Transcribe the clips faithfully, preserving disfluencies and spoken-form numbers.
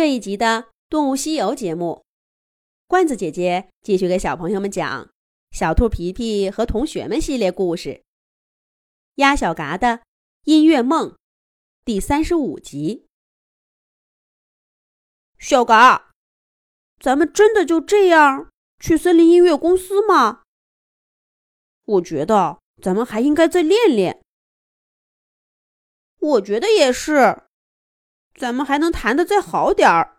这一集的《动物西游》节目，罐子姐姐继续给小朋友们讲小兔皮皮和同学们系列故事，鸭小嘎的音乐梦第三十五集。 小嘎，咱们真的就这样去森林音乐公司吗？我觉得咱们还应该再练练。我觉得也是，咱们还能弹得再好点儿。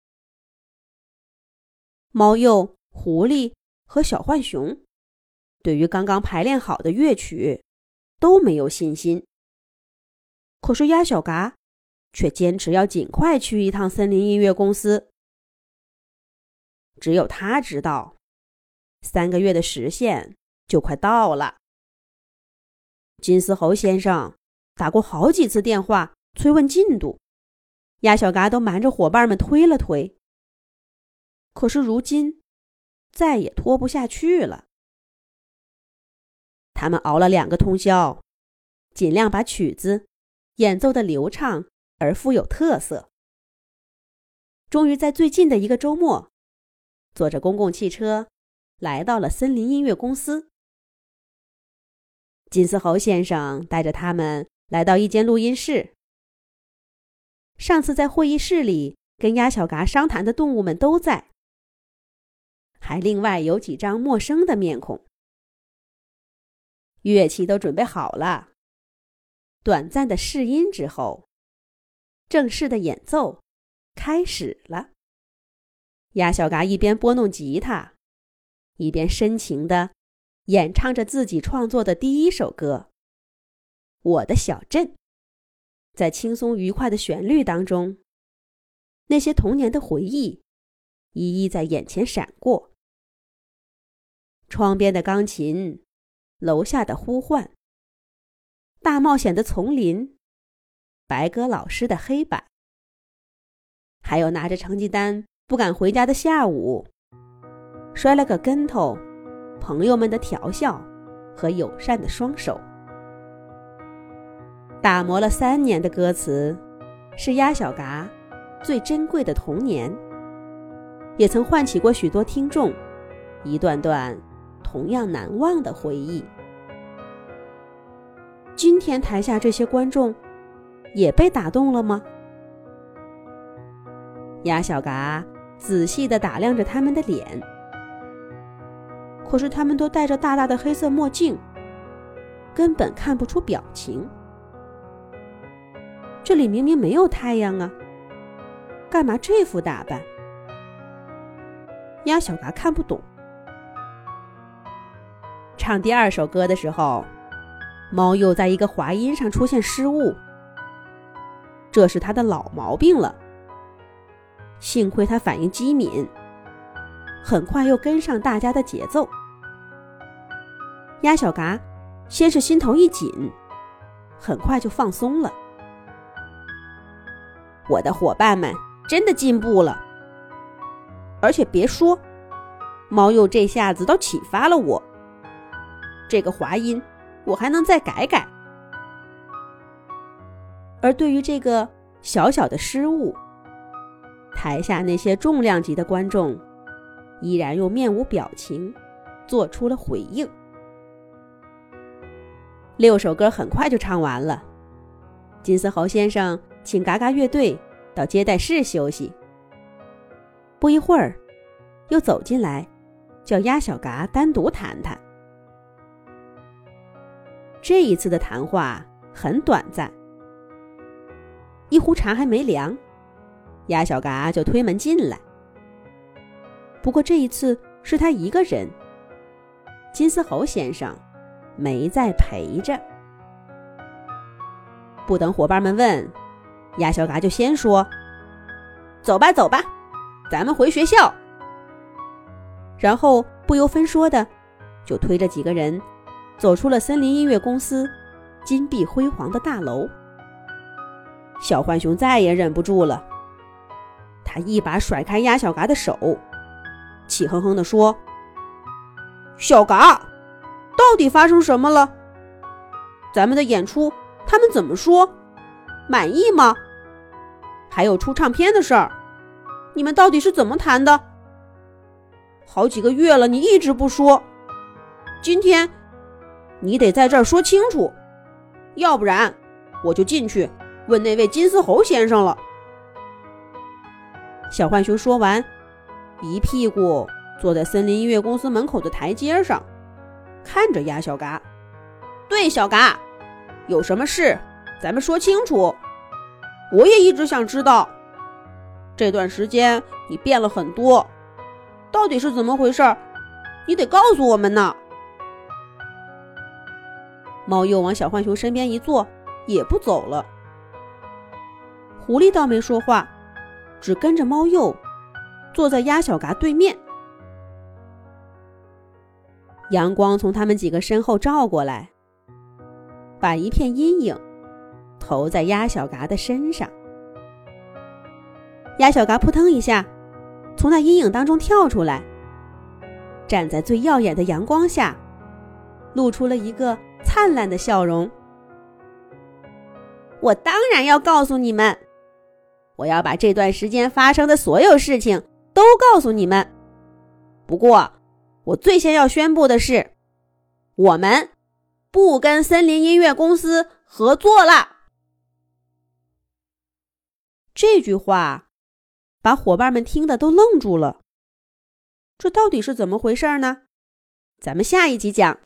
猫鼬、狐狸和小浣熊对于刚刚排练好的乐曲都没有信心，可是鸭小嘎却坚持要尽快去一趟森林音乐公司。只有他知道，三个月的时限就快到了。金丝猴先生打过好几次电话催问进度，鸭小嘎都瞒着伙伴们推了推。可是如今再也拖不下去了。他们熬了两个通宵，尽量把曲子演奏得流畅而富有特色。终于在最近的一个周末，坐着公共汽车来到了森林音乐公司。金丝猴先生带着他们来到一间录音室。上次在会议室里跟鸭小嘎商谈的动物们都在，还另外有几张陌生的面孔。乐器都准备好了，短暂的试音之后，正式的演奏开始了。鸭小嘎一边拨弄吉他，一边深情地演唱着自己创作的第一首歌《我的小镇》。在轻松愉快的旋律当中，那些童年的回忆一一在眼前闪过。窗边的钢琴，楼下的呼唤，大冒险的丛林，白鸽老师的黑板，还有拿着成绩单不敢回家的下午，摔了个跟头，朋友们的调笑和友善的双手。打磨了三年的歌词，是鸭小嘎最珍贵的童年，也曾唤起过许多听众一段段同样难忘的回忆。今天台下这些观众也被打动了吗？鸭小嘎仔细地打量着他们的脸，可是他们都戴着大大的黑色墨镜，根本看不出表情。这里明明没有太阳啊，干嘛这副打扮？鸭小嘎看不懂。唱第二首歌的时候，猫又在一个滑音上出现失误，这是他的老毛病了。幸亏他反应机敏，很快又跟上大家的节奏。鸭小嘎先是心头一紧，很快就放松了。我的伙伴们真的进步了，而且别说，猫鼬这下子倒启发了我，这个滑音我还能再改改。而对于这个小小的失误，台下那些重量级的观众依然用面无表情做出了回应。六首歌很快就唱完了，金丝猴先生请嘎嘎乐队到接待室休息。不一会儿，又走进来，叫鸭小嘎单独谈谈。这一次的谈话很短暂，一壶茶还没凉，鸭小嘎就推门进来。不过这一次是他一个人，金丝猴先生没在陪着。不等伙伴们问，鸭小嘎就先说：走吧走吧，咱们回学校。然后不由分说的就推着几个人走出了森林音乐公司金碧辉煌的大楼。小浣熊再也忍不住了，他一把甩开鸭小嘎的手，气哼哼地说：小嘎，到底发生什么了？咱们的演出他们怎么说？满意吗？还有出唱片的事儿， 你们到底是怎么谈的？好几个月了，你一直不说，今天你得在这儿说清楚，要不然我就进去问那位金丝猴先生了。 小浣熊说完，一屁股坐在森林音乐公司门口的台阶上，看着鸭小嘎。 对，小嘎，有什么事咱们说清楚，我也一直想知道，这段时间你变了很多，到底是怎么回事？你得告诉我们呢。 猫鼬往小浣熊身边一坐，也不走了。狐狸倒没说话，只跟着猫鼬坐在鸭小嘎对面。阳光从他们几个身后照过来，把一片阴影投在鸭小嘎的身上。鸭小嘎扑腾一下从那阴影当中跳出来，站在最耀眼的阳光下，露出了一个灿烂的笑容。 我当然要告诉你们，我要把这段时间发生的所有事情都告诉你们。不过我最先要宣布的是，我们不跟森林音乐公司合作了。 这句话把伙伴们听得都愣住了，这到底是怎么回事呢？咱们下一集讲。